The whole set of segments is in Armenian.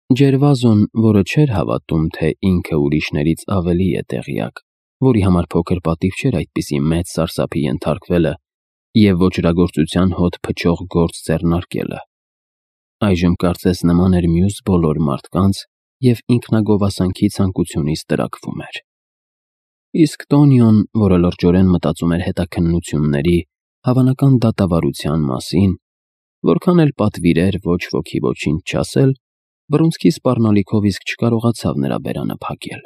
Ջերվազոն, որը չէր հավատում, թե ինքը ուրիշներից ավելի է տեղյակ, որի համար փոքր պատիվ չէր այդպիսի մեծ սարսափի ենթարկվելը և ոճրագործության հոտ փչող գործ ձեռնարկելը, այժմ կարծես նման էր մյուս բոլոր մարդկանց և ինքնագովասանքի ցանկությունից տրաքվում էր։ Իսկ Տոնիոն, որը լրջորեն մտածում էր հետաքննությունների, հավանական դատավարության մասին, որքան էլ պատվիրեր ոչ ոքի ոչինչ չասել, բռունցքի սպառնալիքով իսկ չկարողացավ նրա բերանը փակել։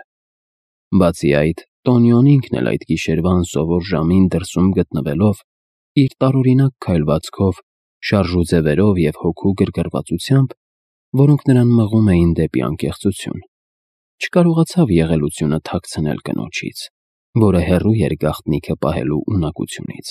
Բացի այդ, Տոնիոն ինքն էլ այդ գիշերվա անսովոր ժամին դրսում գտնվելով, իր տարօրինակ քայլվածքով, շարժու ձևերով և հոգու գրգռվածությամբ, որոնք նրան մղում էին դեպի անկեղծություն, չկարողացավ եղելությունը թաքցնել կնոջից, որը հեռու էր գաղտնիքը պահելու ունակությունից։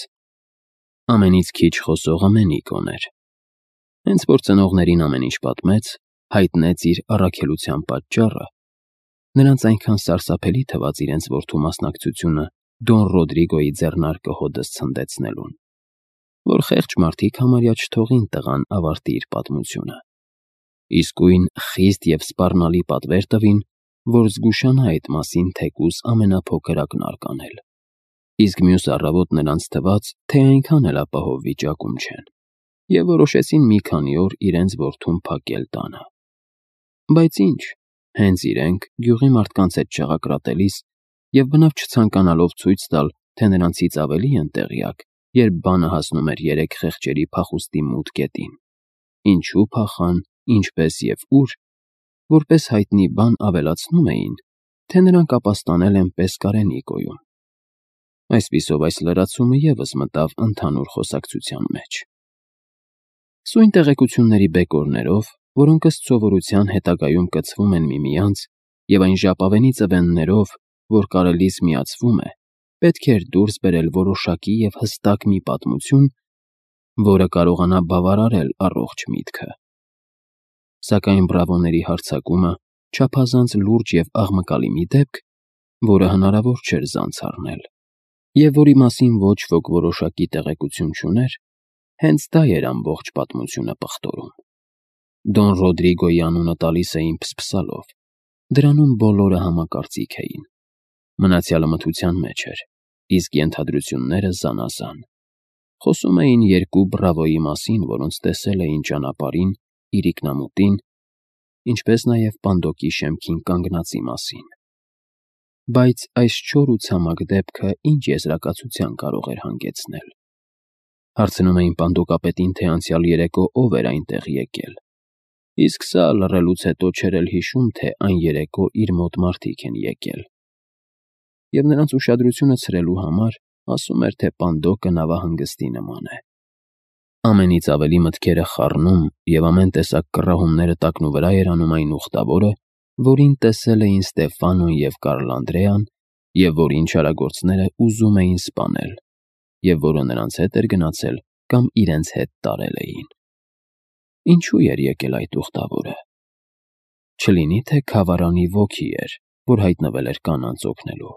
Ամենից քիչ խոսողը Մենիկոն էր։ Հենց որ ծնողներին ամեն ինչ պատմեց, հայտնեց իր առաքելության պատճառը, նրանց այնքան սարսափելի թվաց իրենց որդու մասնակցությունը Դոն Ռոդրիգոյի ձեռնարկը հօդս ցնդեցնելուն, որ խեղճ մարդիկ համարյա չթողին տղան ավարտի իր պատմությունը։ Իսկույն խիստ և սպառնալի պատվեր տվին, որ զգուշանա այդ մասին թեկուզ ամենափոքր ակնարկ անել։ Իսկ մյուս առավոտ նրանց թվաց, թե այնքան էլ ապահով վիճակում չեն, և որոշեցին մի քանի օր իրենց որդուն փակել տանը։ Բայց ինչ, հենց իրենք, գյուղի մարդկանց հետ շաղակրատելիս և բնավ չցանկանալով ցույց տալ, թե նրանցից ավելի են տեղյակ, երբ բանը հասնում էր երեք խեղճերի փախուստի մութ կետին, ինչու փախան, ինչպես և ուր, որպես հայտնի բան ավելացնում էին, թե նրանք ապաստանել են Պեսկարենիկոյում։ Այսպիսով այս լրացումը ևս մտավ ընդհանուր խոսակցության մեջ։ Սույն տեղեկությունների բեկորներով, որոնք ըստ սովորության հետագայում կցվում են միմյանց, և այն ժապավենի ծվեններով, որ կարելիս միացվում է, պետք էր դուրս բերել որոշակի և հստակ մի պատմություն, որը կարողանա բավարարել առողջ միտքը։ Սակայն բրավոների հարձակումը չափազանց լուրջ և աղմկալի մի դեպք, որը հնարավոր չէր զանց առնել, և որի մասին ոչ ոք որոշակի տեղեկություն չուներ, հենց դա էր ամբողջ պատմությունը պղտորում։ Դոն Ռոդրիգոյի անունը տալիս էին փսփսալով, դրանում բոլորը համակարծիք էին, մնացյալը մթության մեջ էր, իսկ ենթադրությունները զանազան։ Խոսում էին երկու բրավոյի մասին, որոնց տեսել էին ճանապարհին, իրիկնամուտին, ինչպես նաև Պանդոկի շեմքին կանգնածի մասին։ Բայց այս չոր ու ցամաք դեպքը ինչ եզրակացության կարող էր հանգեցնել։ Հարցնում էին պանդոկապետին, թե անցյալ երեկո ով էր այնտեղ եկել, իսկ սա լռելուց հետո չէր էլ հիշում, թե այն երեկո իր մոտ մարդիկ են եկել, և նրանց ուշադրությունը ցրելու համար ասում էր, թե Պանդոկը նավահանգստի նման է։ Ամենից ավելի մտքերը խառնում և ամեն տեսակ կռահումները տակնուվրա էր անում այն ուխտավորը, որին տեսել էին Ստեֆանոն և Կարլ Անդրեան, և որին չարագործները ուզում էին սպանել, և որը նրանց հետ էր գնացել կամ իրենց հետ տարել էին։ Ինչու էր եկել այդ ուխտավորը։ Չլինի՞ թե Քավարանի ոգի էր, որ հայտնվել էր կանանց օգնելու։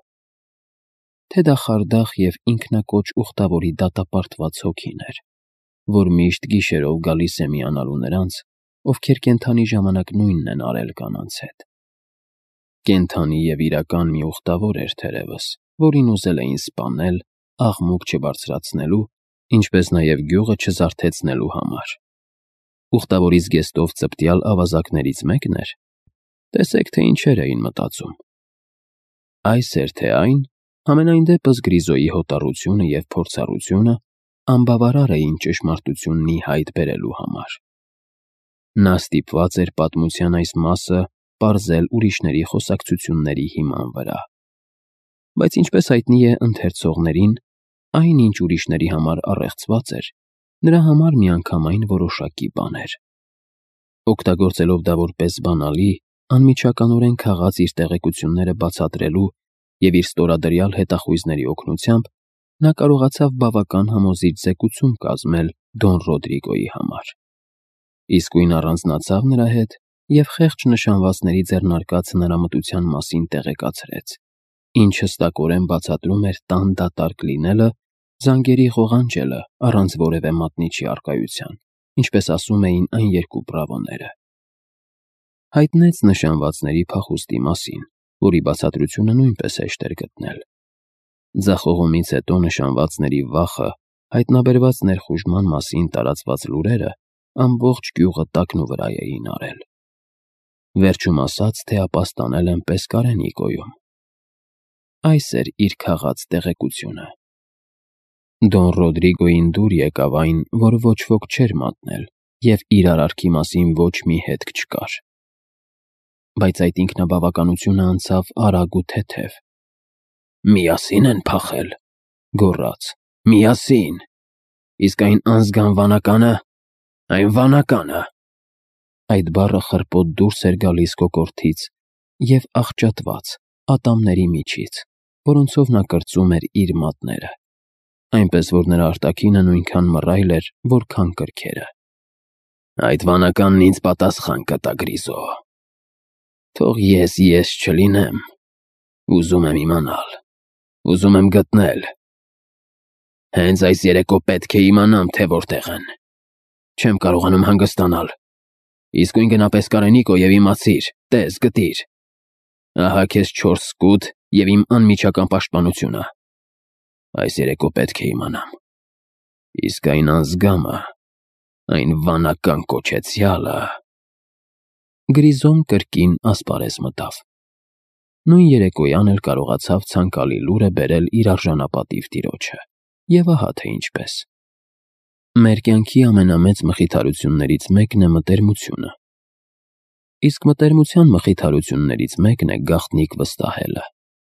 Թե դա խարդախ և ինքնակոչ ուխտավորի դատապարտված հոգին էր, որ միշտ գիշերով գալիս է միանալու նրանց, ովքեր կենդանի ժամանակ նույնն են արել կանանց հետ։ Կենդանի և իրական մի ուխտավոր էր թերևս, որին ուզել էին սպանել, աղմուկ չբարձրացնելու, ինչպես նաև գյուղը չզարթեցնելու համար։ Ուխտավորի զգեստով ծպտյալ ավազակներից մեկն էր։ Տեսեք, թե ինչեր էին մտածում։ Այս էր թե այն, համենայն դեպս Գրիզոյի հոտառությունը և փորձառությունը անբավարար էին ճշմարտությունն ի հայտ բերելու համար։ Նա ստիպված էր պատմության այս մասը պարզել ուրիշների խոսակցությունների հիման վրա։ Բայց ինչպես հայտնի է ընթերցողներին, այն, ինչ ուրիշների համար առեղծված էր, նրա համար միանգամայն որոշակի բան էր։ Օգտագործելով դա որպես բանալի, անմիջականորեն քաղած իր տեղեկությունները բացատրելու և իր ստորադրյալ հետախույզների օգնությամբ, նա կարողացավ բավական համոզիչ զեկուցում կազմել Դոն Ռոդրիգոյի համար։ Իսկույն առանձնացավ նրա հետ և խեղճ նշանվածների ձեռնարկած հնարամտության մասին տեղեկացրեց, ինչ հստակորեն բացատրում էր տան դատարկ լինելը, զանգերի ղողանջելը առանց որևէ մատնիչի առկայության, ինչպես ասում էին այն երկու բրավոները։ հայտնեց նշանվածների փախուստի մասին, որի բացատրությունը նույնպես հեշտ էր գտնել։ Ձախողումից հետո նշանվածների վախը, հայտնաբերված ներխուժման մասին տարածված լուրերը ամբողջ գյուղը տակնուվրա էին արել։ Վերջում ասաց, թե ապաստանել են Պեսկարենիկոյում։ Այս էր իր քաղաց տեղեկությունը։ Դոն Ռոդրիգոյին դուր եկավ այն, որ ոչ ոք չէր մատնել, և իր արարքի մասին ոչ մի հետք չկար։ Բայց այդ ինքնաբավականությունը անցավ արագ ու թեթև։ «Միասին են փախել», գոռաց, «միասին, իսկ այն անզգան վանականը, այն վանականը»։ Այդ բառը խրպոտ դուրս էր գալիս կոկորդից և աղճատված ատամների միջից, որոնցով նա կրծում էր իր մատները, այնպես որ նրա արտաքինը նույնքան մռայլ էր, որքան կրքերը։ «Այդ վանականն ինձ պատասխան կտա, Գրիզո։ Թող ես չլինեմ, ուզում եմ իմանալ, ուզում եմ գտնել։ Հենց այս երեկո պետք է իմանամ, թե որտեղ են։ Չեմ կարողանում հանգստանալ։ Իսկույն գնա Պեսկարենիկո և իմացիր, տես, գտիր։ Ահա քեզ 4 սկուտ և իմ անմիջական պաշտպանությունը։ Այս երեկո պետք է իմանամ։ Իսկ այն անզգամը, այն վանական կոչեցյալը…» Գրիզոն կրկին ասպարեզ մտավ։ Նույն երեկոյան էլ կարողացավ ցանկալի լուրը բերել իր արժանապատիվ տիրոջը, և ահա թե ինչպես։ Մեր կյանքի ամենամեծ մխիթարություններից մեկն է մտերմությունը։ Իսկ մտերմության մխիթարություններից մեկն է գաղտնիք վստահելը։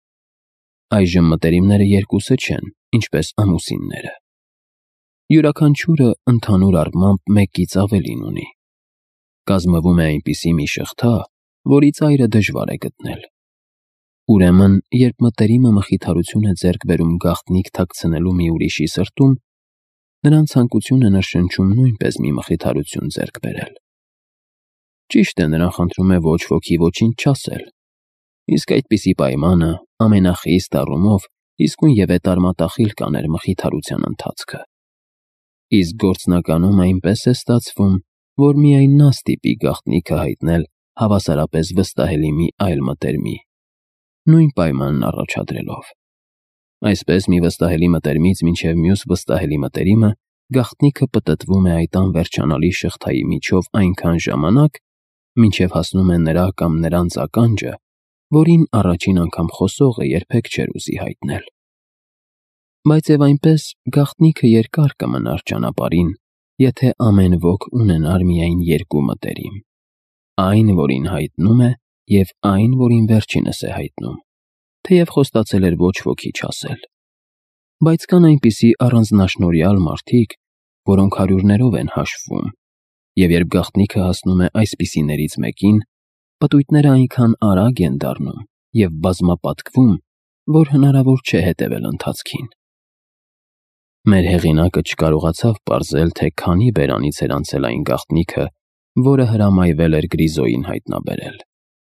Այժմ մտերիմները երկուսը չեն, ինչպես ամուսինները։ Յուրաքանչյուրը ընդհանուր առմամբ մեկից ավելին ունի։ Կազմվում է այնպիսի մի շղթա, որի ծայրը դժվար է գտնել։ Ուրեմն, երբ մտերիմը մխիթարություն է ձեռք բերում գաղտնիք թաքցնելու մի ուրիշի սրտում, նրան ցանկություն է նշնչում նույնպես մի մխիթարություն ձեռք բերել։ Ճիշտ է, նրան խնդրում է ոչ ոքի ոչինչ չասել, իսկ այդպիսի պայմանը ամենախիստ առումով իսկույնետարմատախիլ կաներ մխիթարության ընթացքը։ Իսկ գործնականում այնպես է ստացվում, որ միայն նա ստիպի գաղտնիքը հայտնել հավասարապես վստահելի մի այլ մտերմի, նույն պայմանն առաջադրելով։ Այսպես մի վստահելի մտերմից մինչև մյուս վստահելի մտերիմը գաղտնիքը պտտվում է այդ անվերջանալի շղթայի միջով այնքան ժամանակ, մինչև հասնում է նրա կամ նրանց ականջը, որին առաջին անգամ խոսողը երբեք չէր ուզի հայտնել։ Բայց և այնպես գաղտնիքը երկար կմնար ճանապարհին, եթե ամեն ոք ունենար միայն 2 մտերիմ. այն, որին հայտնում է, և այն, որին վերջինս է հայտնում, թեև խոստացել էր ոչ ոքի չասել։ Բայց կան այնպիսի առանձնաշնորհյալ մարդիկ, որոնք հարյուրներով են հաշվում, և երբ գաղտնիքը հասնում է այսպիսիներից մեկին, պտույտները այնքան արագ են դառնում և բազմապատկվում, որ հնարավոր չէ հետևել ընթացքին։ Մեր հեղինակը չկարողացավ պարզել, թե քանի բերանից էր անցել այն գաղտնիքը, որը հրամայվել էր Գրիզոյին հայտնաբերել։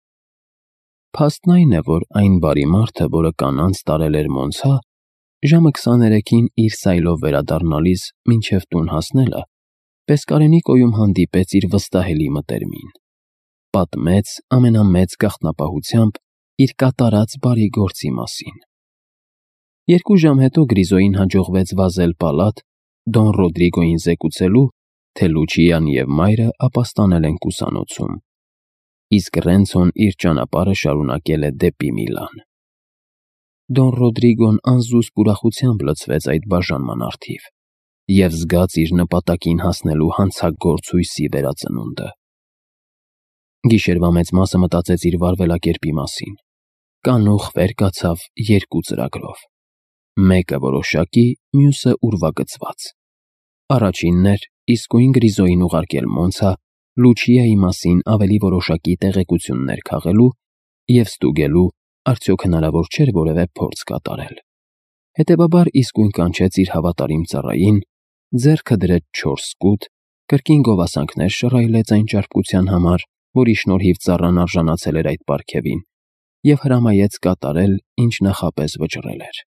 Փաստն այն է, որ այն բարի մարդը, որը կանանց տարել էր Մոնցա, ժամը 23-ին իր սայլով վերադառնալիս մինչև տուն հասնելը, Պեսկարենիկոյում հանդիպեց իր վստահելի մտերմին։ Պատմեց ամենամեծ գաղտնապահությամբ իր կատարած բարի գործի մասին։ 2 ժամ հետո Գրիզոյին հաջողվեց վազել պալատ Դոն Ռոդրիգոյին զեկուցելու, թե Լուչիան և մայրը ապաստանել են կուսանոցում, իսկ Ռենցոն իր ճանապարհը շարունակել է դեպի Միլան։ Դոն Ռոդրիգոն անզուսպ ուրախությամբ լցվեց այդ բաժանման առթիվ և զգաց իր նպատակին հասնելու հանցագործ հույսի վերածնունդը։ Գիշերվա մեծ մասը մտածեց իր վարվելակերպի մասին։ Կանուխ վեր կացավ 2 ծրագրով. մեկը որոշակի, մյուսը ուրվագծված։ Առաջինն էր իսկույն Գրիզոյին ուղարկել Մոնցա Լուչիայի մասին ավելի որոշակի տեղեկություններ քաղելու և ստուգելու, արդյոք հնարավոր չէր որևէ փորձ կատարել։ Հետևաբար իսկույն կանչեց իր հավատարիմ ծառային, ձեռքը դրեց 4 սկուտ, կրկին գովասանքներ շռայլեց այն ճարպկության համար, որի շնորհիվ ծառան արժանացել էր այդ պարգևին, և հրամայեց կատարել, ինչ նախապես վճռել էր։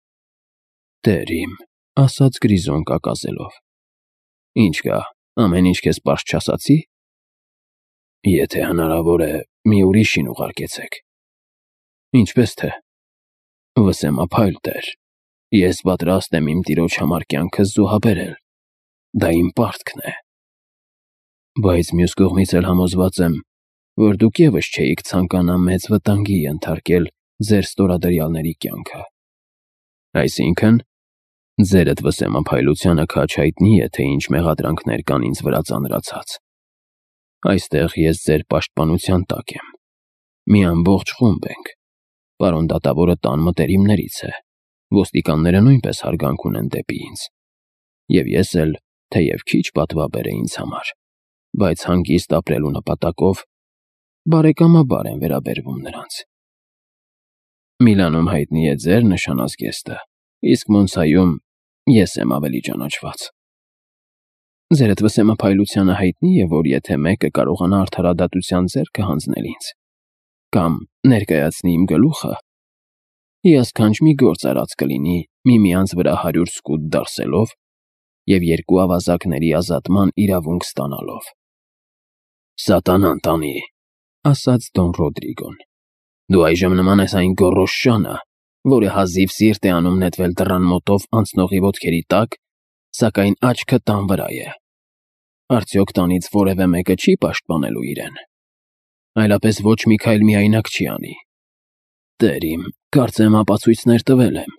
«Տեր իմ», ասաց Գրիզոն կակազելով, «ինչ կա, ամեն ինչ քեզ պարզ չասացի՞»։ Եթե հնարավոր է, մի ուրիշին ուղարկեցեք։ Ինչպես թե։ Վսեմափայլ տեր, ես պատրաստ եմ իմ տիրոջ համար կյանքս զոհաբերել, դա իմ պարտքն է։ Բայց մյուս կողմից էլ համոզված եմ, որ դուք ևս չէիք ցանկանա մեծ վտանգի ենթարկել ձեր ստորադրյալների կյանքը։ Այսինքն, ձերդ վսեմափայլությանը քաչ հայտնի է, թե ինչ մեղադրանքներ կան ինձ վրա ծանրացած։ Այստեղ ես ձեր պաշտպանության տակ եմ։ Մի ամբողջ խումբ ենք։ Պարոն դատավորը տան մտերիմներից է։ Ոստիկանները նույնպես հարգանք ունեն դեպի ինձ։ Եվ ես էլ, թեև քիչ պատվաբեր է ինձ համար, բայց հանգիստ ապրելու նպատակով բարեկամաբար եմ վերաբերվում նրանց։ Միլանում հայտնի է ձեր նշանազգեստը, իսկ Մոնսայում ես եմ ավելի ճանաչված։ Ձերդ վսեմափայլությանը հայտնի է, որ եթե մեկը կարողանա արդարադատության ձեռքը հանձնել ինձ, կամ ներկայացնի իմ գլուխը, հիասքանչ մի գործ արած կլինի միմյանց վրա 100 սկուտ դարսելով և 2 ավազակների ազատման իրավունք ստանալով։ Սատանան տանի, ասաց Դոն Ռոդրիգոն, դու այժմ նման ես այն գոռոզ շանը, որը հազիվ սիրտ է անում նետվել դռան մոտով անցնողի ոտքերի տակ, սակայն աչքը տան վրա է։ Արդյոք տանից որևէ մեկը չի պաշտպանելու իրեն։ Այլապես ոչ մի քայլ միայնակ չի անի։ Տեր իմ, կարծեմ ապացույցներ տվել եմ։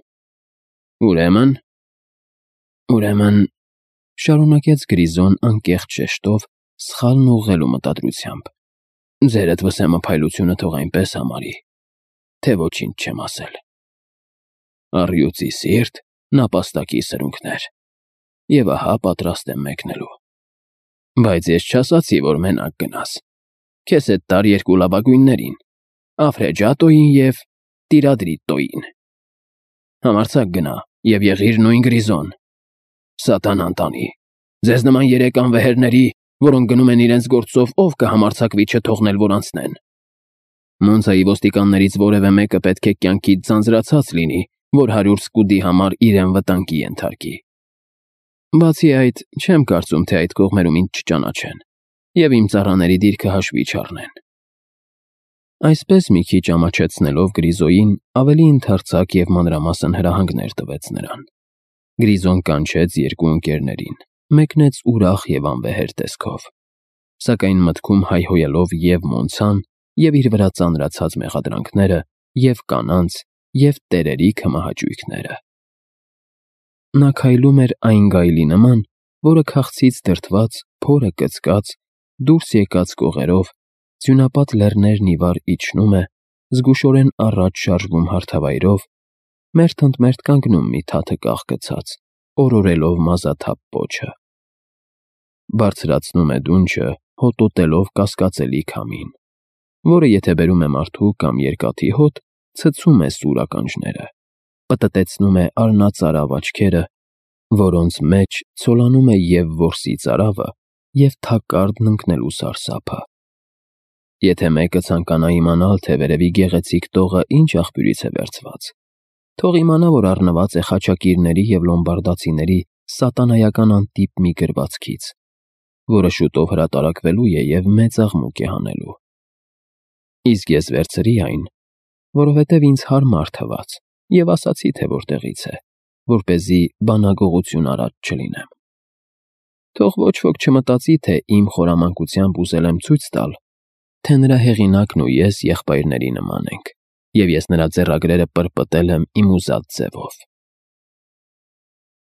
Ուրեմն, շարունակեց Գրիզոն անկեղծ շեշտով, սխալն ուղղելու մտադրությամբ, ձերդ վսեմափայլությունը թող այնպես համարի, թե ոչինչ չեմ ասել։ Առյուծի սիրտ, նապաստակի սրունքներ, և ահա պատրաստ եմ մեկնելու։ Բայց ես չասացի, որ մենակ գնաս։ Քեզ հետ տար 2 լավագույններին, Ալֆրեջատոյին և Տիրադրիտոյին։ Համարձակ գնա և եղիր նույն Գրիզոն։ Սատանան տանի, ձեզ նման 3 անվեհերների, որոնք գնում են իրենց գործով, ով կհամարձակվի չթողնել, որ անցնեն։ Մոնսայի ոստիկաններից որևէ մեկը պետք է կյանքից ձանձրացած լինի, որ 100 սկուտի համար իրեն վտանգի ենթարկի։ Բացի այդ, չեմ կարծում, թե այդ կողմերում ինձ չճանաչեն, և իմ ծառաների դիրքը հաշվի չառնեն։ Այսպես մի քիչ ամաչեցնելով Գրիզոյին, ավելի ընդարձակ և մանրամասն հրահանգներ տվեց նրան։ Գրիզոն կանչեց 2 ընկերներին, մեկնեց ուրախ և անվեհեր տեսքով, սակայն մտքում հայհոյելով և Մոնսան, և իր վրա ծանրացած մեղադրանքները, և կանանց, և տերերի քմահաճույքները։ Նա քայլում էր այն գայլի նման, որը քաղցից դրդված, փորը կծկած, դուրս եկած կողերով, ձյունապատ լեռներն ի վար իջնում է, զգուշորեն առաջ շարժվում հարթավայրով, մերթ ընդ մերթ կանգնում մի թաթը կաղկցած, օրորելով մազաթափ պոչը։ Բարձրացնում է դունչը, հոտոտելով կասկածելի քամին, որը եթե բերում է մարդու կամ երկաթի հոտ, ցցում է սուր ականջները, պտտեցնում է արնածարավ աչքերը, որոնց մեջ ցոլանում է և որսի ծարավը, և թակարդն ընկնելու սարսափը։ Եթե մեկը ցանկանա իմանալ, թե վերևի գեղեցիկ տողը ինչ աղբյուրից է վերցված, թող իմանա, որ առնված է խաչակիրների և լոմբարդացիների սատանայական անտիպ մի գրվածքից, որը շուտով հրատարակվելու է և մեծ աղմուկ է հանելու։ Իսկ ես վերցրի այն, որովհետև ինձ հարմար թվաց, և ասացի, թե որտեղից է, որպեսզի բանագողություն արած չլինեմ։ Թող ոչ ոք չմտածի, թե իմ խորամանկությամբ ուզել եմ ցույց տալ, թե նրա հեղինակն ու ես եղբայրների նման ենք, և ես նրա ձեռագրերը պրպտել եմ իմ ուզած ձևով։